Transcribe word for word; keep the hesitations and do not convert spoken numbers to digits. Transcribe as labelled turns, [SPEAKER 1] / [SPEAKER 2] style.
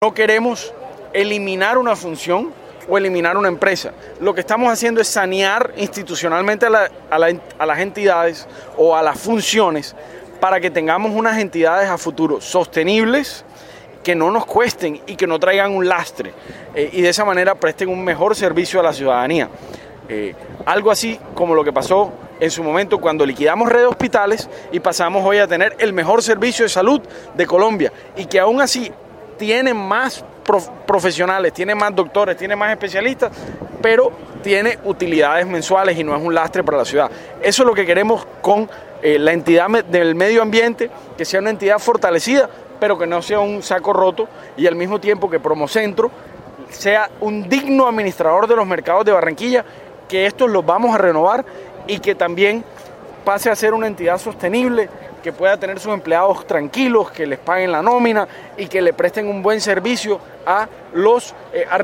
[SPEAKER 1] No queremos eliminar una función o eliminar una empresa. Lo que estamos haciendo es sanear institucionalmente a, la, a, la, a las entidades o a las funciones para que tengamos unas entidades a futuro sostenibles, que no nos cuesten y que no traigan un lastre eh, y de esa manera presten un mejor servicio a la ciudadanía. Eh, algo así como lo que pasó en su momento cuando liquidamos Red de Hospitales y pasamos hoy a tener el mejor servicio de salud de Colombia y que aún así tiene más prof profesionales, tiene más doctores, tiene más especialistas, pero tiene utilidades mensuales y no es un lastre para la ciudad. Eso es lo que queremos con eh, la entidad me del medio ambiente, que sea una entidad fortalecida, pero que no sea un saco roto y al mismo tiempo que Promocentro sea un digno administrador de los mercados de Barranquilla, que estos los vamos a renovar y que también pase a ser una entidad sostenible, que pueda tener sus empleados tranquilos, que les paguen la nómina y que le presten un buen servicio a los eh,